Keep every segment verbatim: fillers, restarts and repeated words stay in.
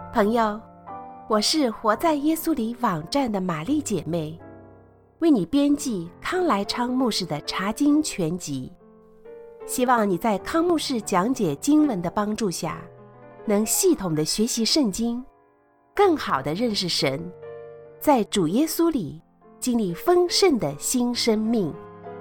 朋友，我是活在耶稣里网站的玛丽姐妹，为你编辑康来昌牧师的查经全集，希望你在康牧师讲解经文的帮助下，能系统的学习圣经，更好的认识神，在主耶稣里经历丰盛的新生命。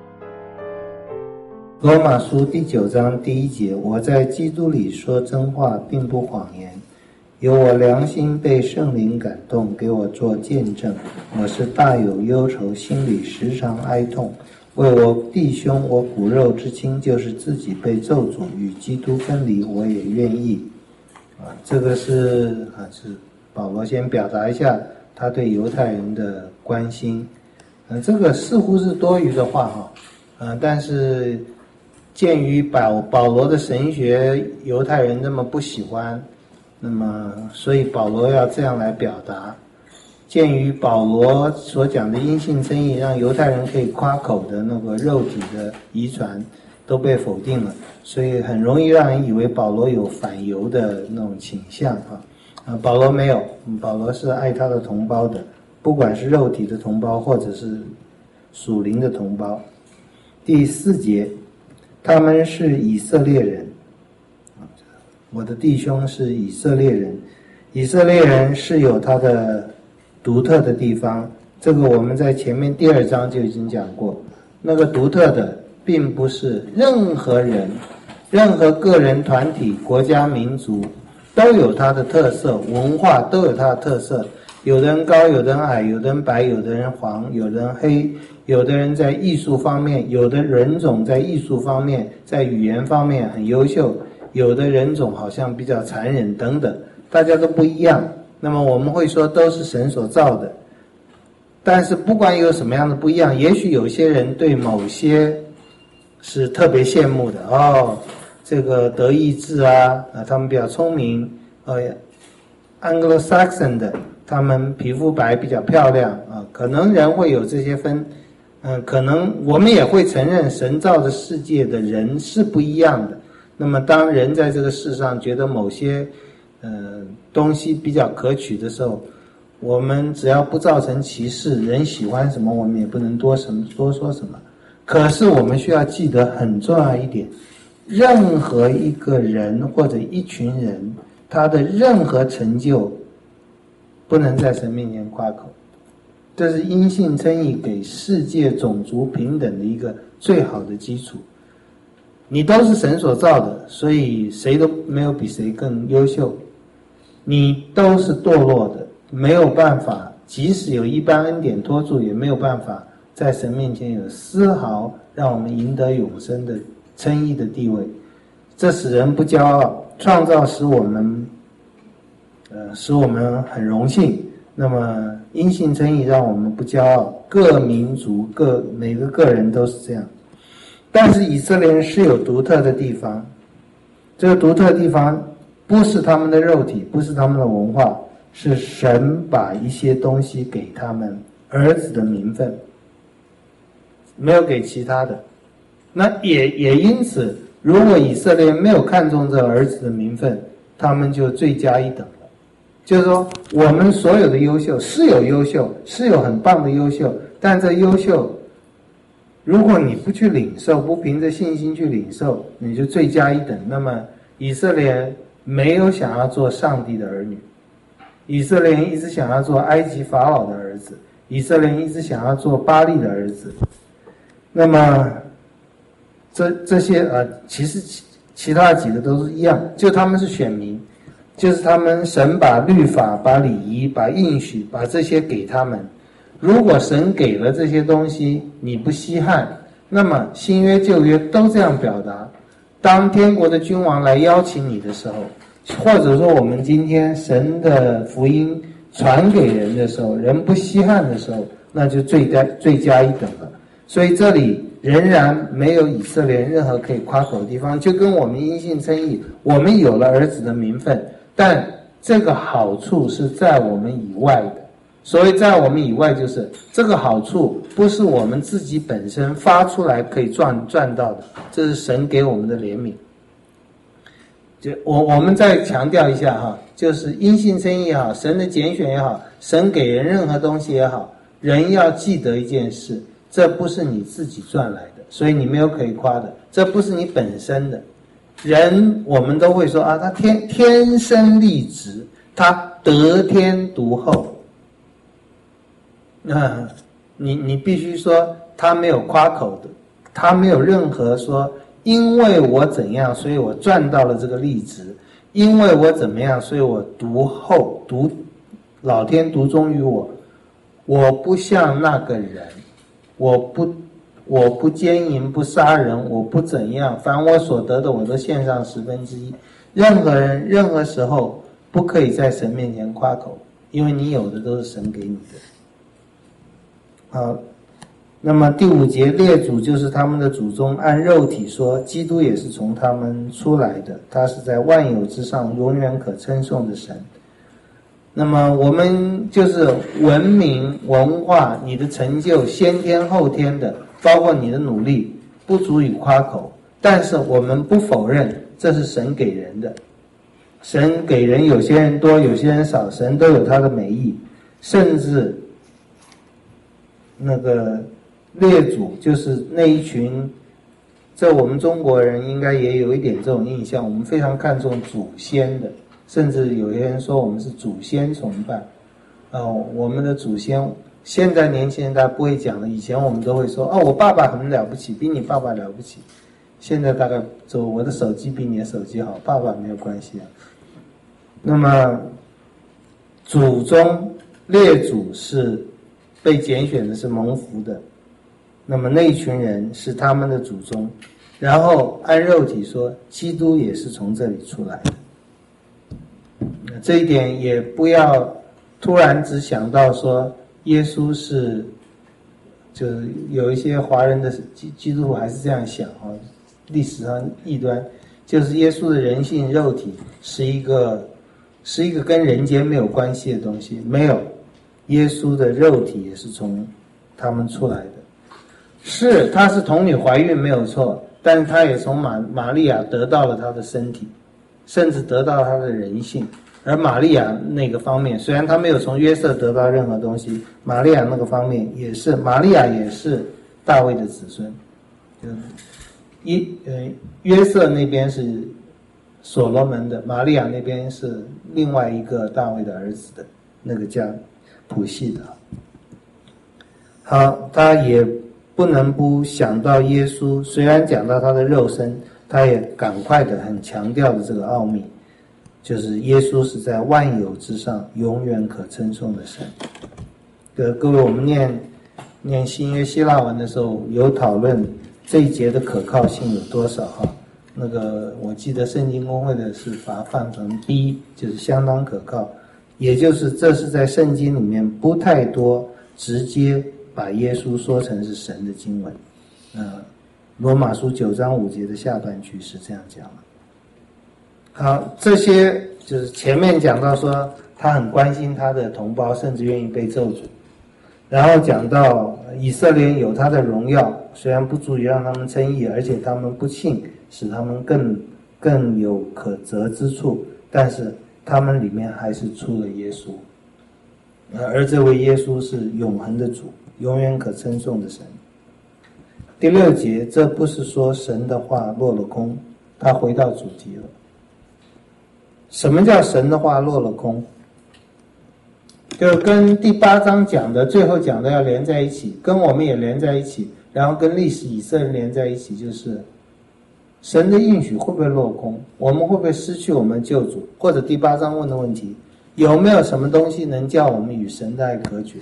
罗马书第九章第一节，我在基督里说真话，并不谎言，有我良心被圣灵感动，给我做见证。我是大有忧愁，心里时常哀痛，为我弟兄，我骨肉之亲，就是自己被咒诅，与基督分离，我也愿意。啊，这个是啊，是保罗先表达一下他对犹太人的关心。嗯、啊，这个似乎是多余的话哈，嗯、啊，但是鉴于保保罗的神学，犹太人那么不喜欢。那么所以保罗要这样来表达，鉴于保罗所讲的因信称义，让犹太人可以夸口的那个肉体的遗传都被否定了，所以很容易让人以为保罗有反犹的那种倾向啊。啊，保罗没有，保罗是爱他的同胞的，不管是肉体的同胞或者是属灵的同胞。第四节，他们是以色列人，我的弟兄是以色列人，以色列人是有他的独特的地方，这个我们在前面第二章就已经讲过。那个独特的并不是任何人，任何个人、团体、国家、民族都有它的特色，文化都有它的特色。有的人高，有的人矮，有的人白，有的人黄，有的人黑，有的人在艺术方面，有的人种在艺术方面，在语言方面很优秀，有的人种好像比较残忍等等，大家都不一样。那么我们会说都是神所造的，但是不管有什么样的不一样，也许有些人对某些是特别羡慕的哦，这个德意志啊，啊他们比较聪明，呃 Anglo-Saxon 的他们皮肤白比较漂亮啊，可能人会有这些分，嗯、呃，可能我们也会承认神造的世界的人是不一样的。那么当人在这个世上觉得某些呃东西比较可取的时候，我们只要不造成歧视，人喜欢什么我们也不能多什么多说什么。可是我们需要记得很重要一点，任何一个人或者一群人，他的任何成就不能在神面前夸口，这是因信称义给世界种族平等的一个最好的基础。你都是神所造的，所以谁都没有比谁更优秀。你都是堕落的，没有办法，即使有一般恩典托住，也没有办法在神面前有丝毫让我们赢得永生的称义的地位。这使人不骄傲，创造使我们呃，使我们很荣幸。那么因信称义让我们不骄傲，各民族各每个个人都是这样。但是以色列人是有独特的地方，这个独特的地方不是他们的肉体，不是他们的文化，是神把一些东西给他们，儿子的名分，没有给其他的。那也也因此，如果以色列人没有看重这儿子的名分，他们就罪加一等了。就是说，我们所有的优秀是有优秀，是有很棒的优秀，但这优秀如果你不去领受，不凭着信心去领受，你就罪加一等。那么以色列人没有想要做上帝的儿女，以色列人一直想要做埃及法老的儿子，以色列人一直想要做巴利的儿子。那么这这些呃，其实其其他几个都是一样，就他们是选民，就是他们神把律法、把礼仪、把应许、把这些给他们。如果神给了这些东西你不稀罕，那么新约旧约都这样表达。当天国的君王来邀请你的时候，或者说我们今天神的福音传给人的时候，人不稀罕的时候，那就罪加罪加一等了。所以这里仍然没有以色列人任何可以夸口的地方，就跟我们因信称义，我们有了儿子的名分，但这个好处是在我们以外的。所以在我们以外，就是这个好处不是我们自己本身发出来可以赚赚到的，这是神给我们的怜悯。 就我我们再强调一下哈，就是因信称义也好，神的拣选也好，神给人任何东西也好，人要记得一件事，这不是你自己赚来的，所以你没有可以夸的，这不是你本身的。人我们都会说啊，他天天生丽质，他得天独厚。那你你必须说他没有夸口的，他没有任何说因为我怎样，所以我赚到了这个丽质，因为我怎么样，所以我独厚，独老天独钟于我，我不像那个人，我不我不奸淫，不杀人，我不怎样，凡我所得的我都献上十分之一。任何人任何时候不可以在神面前夸口，因为你有的都是神给你的。好，那么第五节，列祖就是他们的祖宗，按肉体说，基督也是从他们出来的，他是在万有之上永远可称颂的神。那么我们就是文明文化，你的成就先天后天的，包括你的努力，不足以夸口，但是我们不否认这是神给人的。神给人，有些人多有些人少，神都有他的美意。甚至那个列祖就是那一群，在我们中国人应该也有一点这种印象，我们非常看重祖先的，甚至有些人说我们是祖先崇拜。哦，我们的祖先，现在年轻人大家不会讲了，以前我们都会说哦，我爸爸很了不起，比你爸爸了不起。现在大概说我的手机比你的手机好，爸爸没有关系啊。那么祖宗列祖是被拣选的，是蒙福的，那么那一群人是他们的祖宗，然后按肉体说基督也是从这里出来的。这一点也不要突然只想到说耶稣是，就是有一些华人的基基督徒还是这样想啊，历史上异端，就是耶稣的人性肉体是一个是一个跟人间没有关系的东西，没有，耶稣的肉体也是从他们出来的。是，他是童女怀孕没有错，但是他也从玛玛利亚得到了他的身体，甚至得到他的人性。而玛利亚那个方面，虽然他没有从约瑟得到任何东西，玛利亚那个方面也是，玛利亚也是大卫的子孙。就是一呃约瑟那边是所罗门的，玛利亚那边是另外一个大卫的儿子的，那个叫谱系的。好，他也不能不想到耶稣，虽然讲到他的肉身，他也赶快的很强调的这个奥秘，就是耶稣是在万有之上永远可称颂的神。各各位，我们念念新约希腊文的时候有讨论这一节的可靠性有多少哈？那个我记得圣经公会的是把它放成 B， 就是相当可靠，也就是这是在圣经里面不太多直接把耶稣说成是神的经文。呃，罗马书九章五节的下半句是这样讲的。好，这些就是前面讲到说他很关心他的同胞，甚至愿意被咒诅。然后讲到以色列有他的荣耀，虽然不足以让他们称义，而且他们不信，使他们更更有可责之处，但是他们里面还是出了耶稣，而这位耶稣是永恒的主，永远可称颂的神。第六节，这不是说神的话落了空，他回到主题了。什么叫神的话落了空？就跟第八章讲的最后讲的要连在一起，跟我们也连在一起，然后跟历史以色列连在一起，就是神的应许会不会落空，我们会不会失去我们救主，或者第八章问的问题，有没有什么东西能叫我们与神的爱隔绝。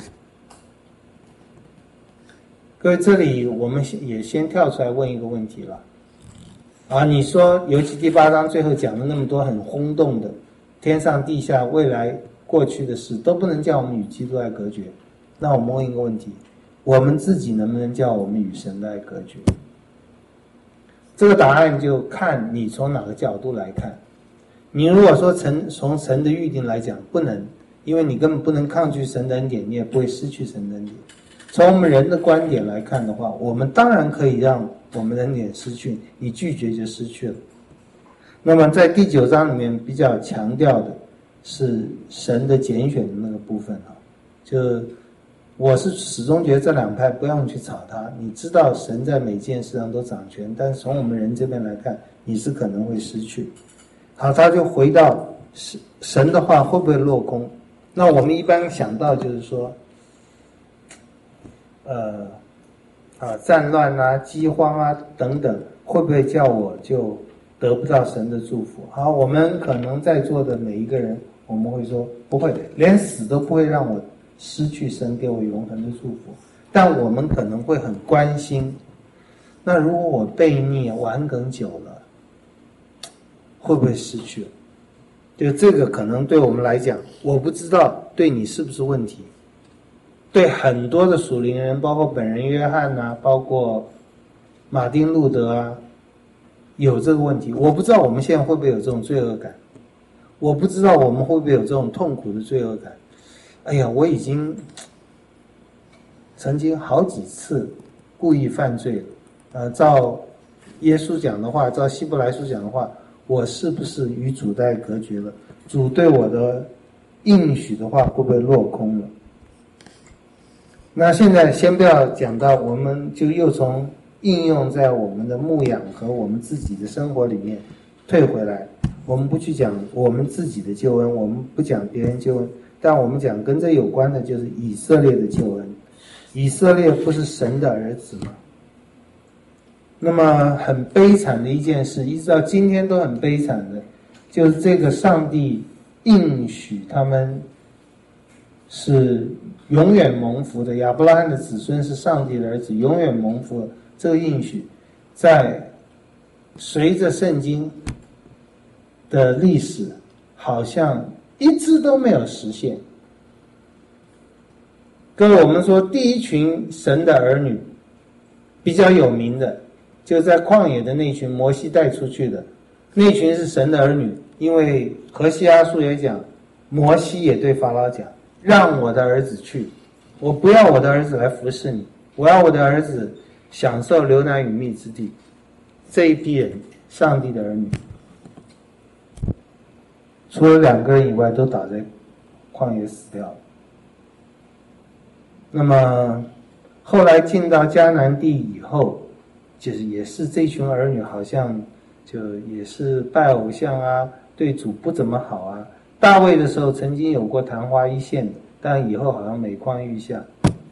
各位，这里我们也先跳出来问一个问题了啊，你说尤其第八章最后讲了那么多很轰动的天上地下未来过去的事，都不能叫我们与基督爱隔绝，那我们问一个问题，我们自己能不能叫我们与神的爱隔绝？这个答案就看你从哪个角度来看。你如果说从从神的预定来讲，不能，因为你根本不能抗拒神的恩典，你也不会失去神的恩典。从我们人的观点来看的话，我们当然可以让我们的恩典失去，你拒绝就失去了。 那么在第九章里面比较强调的是神的拣选的那个部分啊，就我是始终觉得这两派不用去吵它，你知道神在每件事上都掌权，但是从我们人这边来看，你是可能会失去。好，他就回到神的话会不会落空？那我们一般想到就是说，呃，啊，战乱啊、饥荒啊等等，会不会叫我就得不到神的祝福？好，我们可能在座的每一个人，我们会说不会，连死都不会让我失去神给我永恒的祝福。但我们可能会很关心，那如果我悖逆顽梗久了，会不会失去了？就这个可能对我们来讲，我不知道对你是不是问题。对很多的属灵人，包括本人约翰啊，包括马丁路德啊，有这个问题。我不知道我们现在会不会有这种罪恶感，我不知道我们会不会有这种痛苦的罪恶感。哎呀，我已经曾经好几次故意犯罪了。呃，照耶稣讲的话，照希伯来书讲的话，我是不是与主带隔绝了？主对我的应许的话会不会落空了？那现在先不要讲到，我们就又从应用在我们的牧养和我们自己的生活里面退回来。我们不去讲我们自己的救恩，我们不讲别人救恩，但我们讲跟这有关的就是以色列的救恩。以色列不是神的儿子吗？那么很悲惨的一件事，一直到今天都很悲惨的，就是这个上帝应许他们是永远蒙福的，亚伯拉罕的子孙是上帝的儿子，永远蒙福的这个应许，在随着圣经的历史，好像一直都没有实现。各位，我们说第一群神的儿女比较有名的，就在旷野的那群摩西带出去的那群是神的儿女，因为何西阿书也讲，摩西也对法老讲，让我的儿子去，我不要我的儿子来服侍你，我要我的儿子享受流奶与蜜之地。这一批人，上帝的儿女，除了两个人以外，都倒在旷野死掉了。那么后来进到迦南地以后，就是也是这群儿女好像就也是拜偶像啊，对主不怎么好啊。大卫的时候曾经有过昙花一现的，但以后好像每况愈下。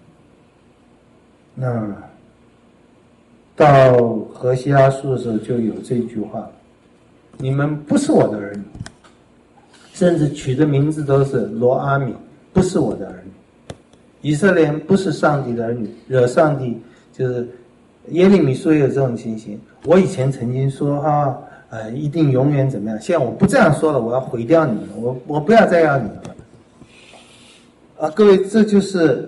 那到何西阿书的时候就有这句话，你们不是我的儿女，甚至取的名字都是罗阿米，不是我的儿女。以色列人不是上帝的儿女，惹上帝，就是耶利米书也有这种情形。我以前曾经说啊，呃，一定永远怎么样，现在我不这样说了，我要毁掉你们，我我不要再要你们了。啊，各位，这就是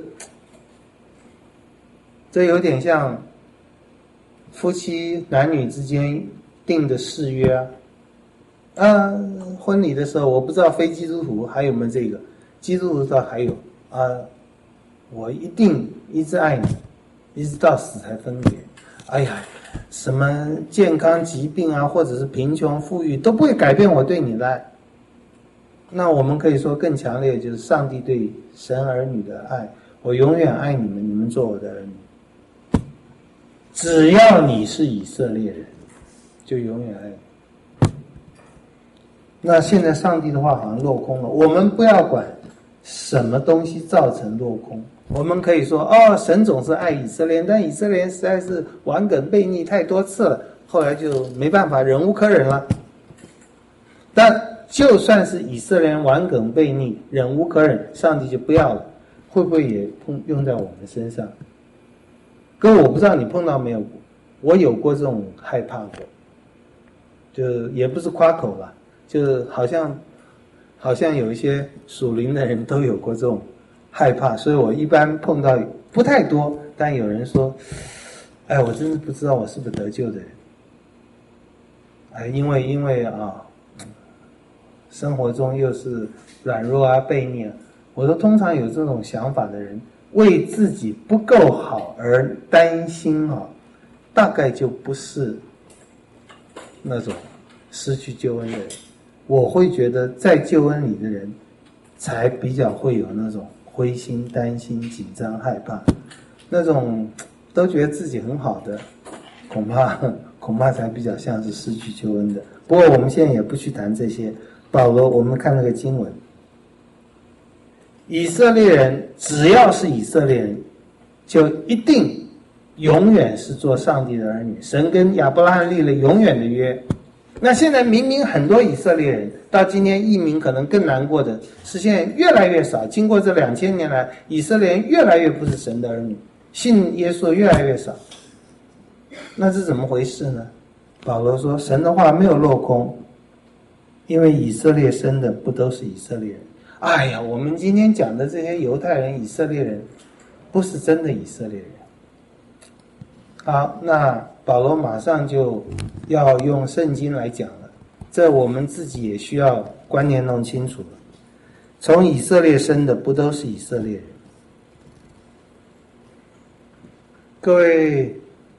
这有点像夫妻男女之间定的誓约啊。啊，婚礼的时候我不知道非基督徒还有没有这个，基督徒倒还有啊。我一定一直爱你，一直到死才分别。哎呀，什么健康疾病啊，或者是贫穷富裕，都不会改变我对你的爱。那我们可以说更强烈，就是上帝对神儿女的爱，我永远爱你们，你们做我的儿女。只要你是以色列人，就永远爱你。那现在上帝的话好像落空了，我们不要管什么东西造成落空，我们可以说哦，神总是爱以色列人，但以色列人实在是顽梗悖逆太多次了，后来就没办法，忍无可忍了。但就算是以色列人顽梗悖逆，忍无可忍，上帝就不要了，会不会也碰用在我们身上？各位，我不知道你碰到没有过，我有过这种害怕过，就也不是夸口了，就是好像好像有一些属灵的人都有过这种害怕，所以我一般碰到不太多，但有人说，哎，我真是不知道我是不是得救的人，哎，因为因为啊，生活中又是软弱啊、悖逆啊，我说通常有这种想法的人，为自己不够好而担心啊，大概就不是那种失去救恩的人。我会觉得在救恩里的人才比较会有那种灰心、担心、紧张、害怕，那种都觉得自己很好的，恐怕恐怕才比较像是失去救恩的。不过我们现在也不去谈这些。保罗，我们看那个经文，以色列人只要是以色列人，就一定永远是做上帝的儿女。神跟亚伯拉罕立了永远的约。那现在明明很多以色列人到今天移民，可能更难过的是现在越来越少。经过这两千年来，以色列人越来越不是神的儿女，信耶稣越来越少。那是怎么回事呢？保罗说，神的话没有落空，因为以色列生的不都是以色列人。哎呀，我们今天讲的这些犹太人、以色列人，不是真的以色列人。好，那保罗马上就要用圣经来讲了，这我们自己也需要观念弄清楚了。从以色列生的不都是以色列人？各位，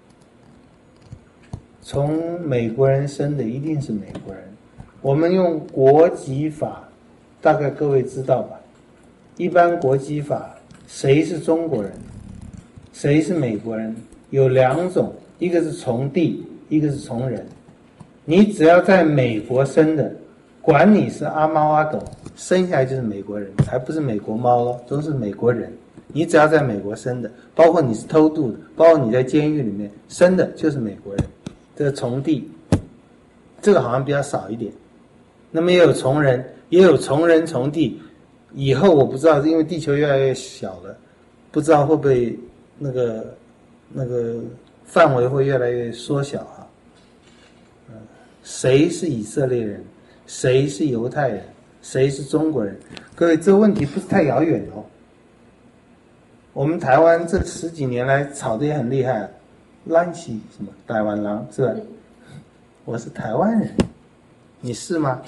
从美国人生的一定是美国人。我们用国籍法，大概各位知道吧？一般国籍法，谁是中国人，谁是美国人，有两种，一个是从地，一个是从人。你只要在美国生的，管你是阿猫阿狗，生下来就是美国人，还不是美国猫咯，都是美国人。你只要在美国生的，包括你是偷渡的，包括你在监狱里面生的，就是美国人。这个从地，这个好像比较少一点。那么也有从人，也有从人从地。以后我不知道，因为地球越来越小了，不知道会不会那个那个范围会越来越缩小啊。嗯，谁是以色列人？谁是犹太人？谁是中国人？各位，这个问题不是太遥远哦。我们台湾这十几年来吵得也很厉害，烂起什么台湾狼是吧？我是台湾人，你是吗？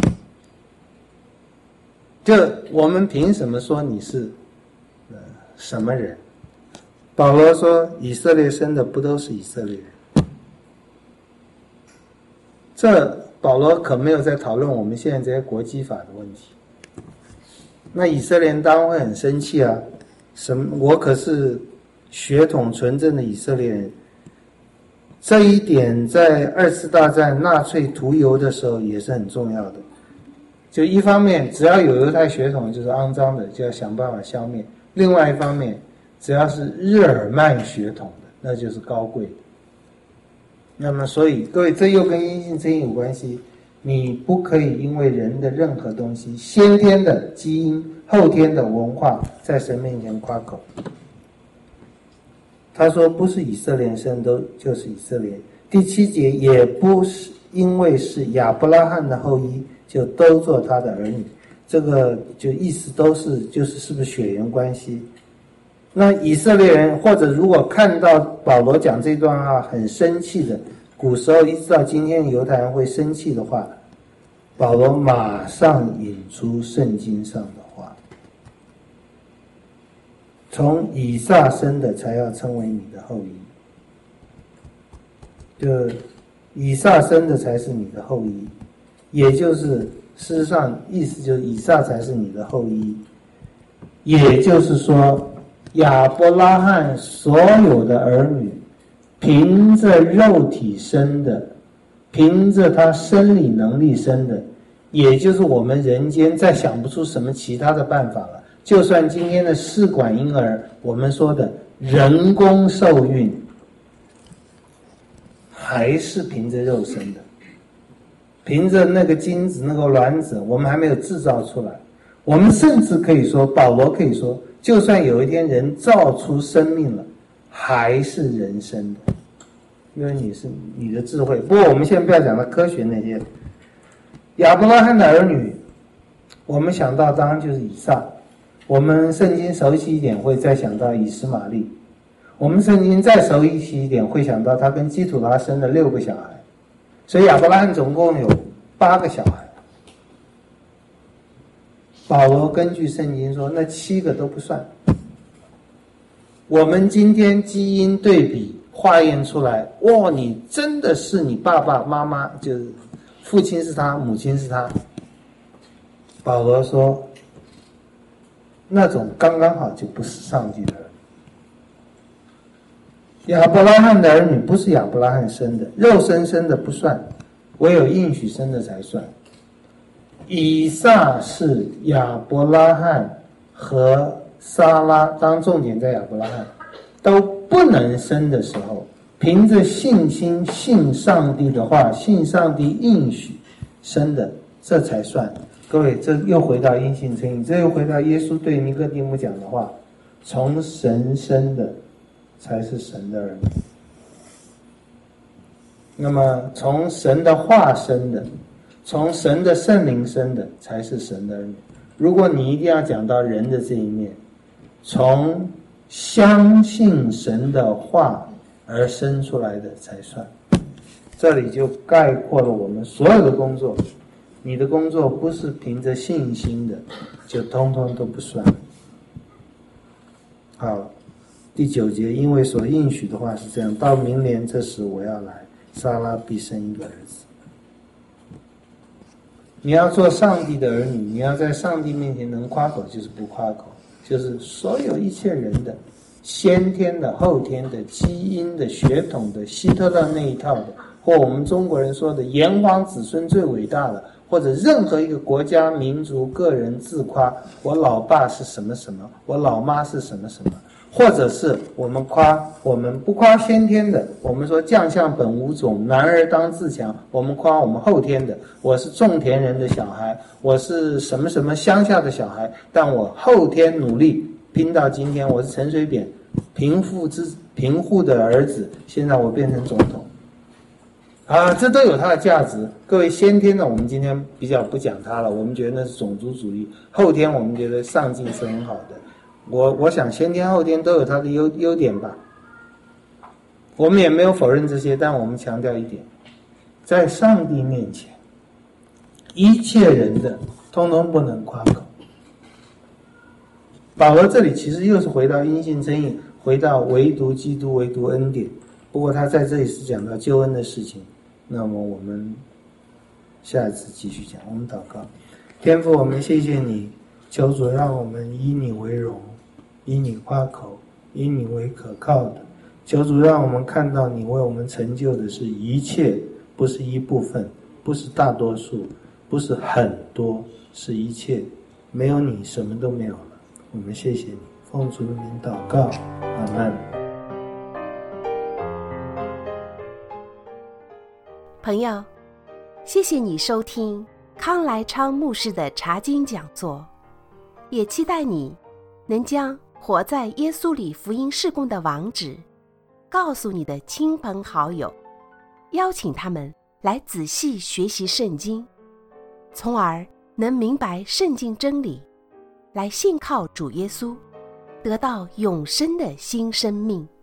就我们凭什么说你是呃什么人？保罗说以色列生的不都是以色列人？这保罗可没有在讨论我们现在这些国籍法的问题。那以色列人当然会很生气啊，什么我可是血统纯正的以色列人。这一点在二次大战纳粹屠犹的时候也是很重要的。就一方面，只要有犹太血统就是肮脏的，就要想办法消灭；另外一方面，只要是日耳曼血统的，那就是高贵的。那么，所以各位，这又跟因信称义有关系。你不可以因为人的任何东西，先天的基因、后天的文化，在神面前夸口。他说，不是以色列生都就是以色列。第七节，也不是因为是亚伯拉罕的后裔，就都做他的儿女。这个就意思都是就是是不是血缘关系。那以色列人或者如果看到保罗讲这段话很生气的，古时候一直到今天犹太人会生气的话，保罗马上引出圣经上的话，从以撒生的才要称为你的后裔，就以撒生的才是你的后裔，也就是事实上意思就是以撒才是你的后裔，也就是说亚伯拉罕所有的儿女凭着肉体生的，凭着他生理能力生的，也就是我们人间再想不出什么其他的办法了。就算今天的试管婴儿，我们说的人工受孕，还是凭着肉生的，凭着那个精子那个卵子，我们还没有制造出来。我们甚至可以说，保罗可以说，就算有一天人造出生命了，还是人生的，因为你是你的智慧。不过我们现在不要讲到科学那些。亚伯拉罕的儿女，我们想到当然就是以撒。我们圣经熟悉一点会再想到以实玛利，我们圣经再熟悉一点会想到他跟基土拉生了六个小孩，所以亚伯拉罕总共有八个小孩。保罗根据圣经说那七个都不算。我们今天基因对比化验出来，哇，你真的是你爸爸妈妈就是父亲是他，母亲是他。保罗说，那种刚刚好就不是上帝的儿女。亚伯拉罕的儿女不是亚伯拉罕生的，肉身生的不算，唯有应许生的才算。以撒是亚伯拉罕和撒拉，当重点在亚伯拉罕都不能生的时候，凭着信心信上帝的话，信上帝应许生的，这才算。各位，这又回到因信称义，这又回到耶稣对尼哥底母讲的话，从神生的才是神的儿女。那么从神的话生的，从神的圣灵生的才是神的儿女。如果你一定要讲到人的这一面，从相信神的话而生出来的才算。这里就概括了我们所有的工作。你的工作不是凭着信心的，就通通都不算。好，第九节，因为所应许的话是这样，到明年这时我要来，撒拉必生一个儿子。你要做上帝的儿女，你要在上帝面前能夸口就是不夸口，就是所有一切人的先天的、后天的、基因的、血统的、希特勒那一套的，或我们中国人说的炎黄子孙最伟大的，或者任何一个国家、民族、个人自夸，我老爸是什么什么，我老妈是什么什么，或者是我们夸，我们不夸先天的，我们说将相本无种，男儿当自强，我们夸我们后天的，我是种田人的小孩，我是什么什么乡下的小孩，但我后天努力拼到今天，我是陈水扁贫富之贫户的儿子，现在我变成总统啊，这都有它的价值。各位，先天的我们今天比较不讲它了，我们觉得那是种族主义。后天我们觉得上进是很好的。我我想先天后天都有它的优优点吧。我们也没有否认这些，但我们强调一点，在上帝面前，一切人的通通不能夸口。保罗这里其实又是回到因信称义，回到唯独基督，唯独恩典。不过他在这里是讲到救恩的事情，那么我们下一次继续讲。我们祷告，天父，我们谢谢你，求主让我们以你为荣，以你夸口，以你为可靠的。求主让我们看到你为我们成就的是一切，不是一部分，不是大多数，不是很多，是一切。没有你，什么都没有了。我们谢谢你，奉主的名祷告，阿们。 朋友，谢谢你收听康来昌牧师的查经讲座，也期待你能将活在耶稣里福音事工的网址告诉你的亲朋好友，邀请他们来仔细学习圣经，从而能明白圣经真理，来信靠主耶稣，得到永生的新生命。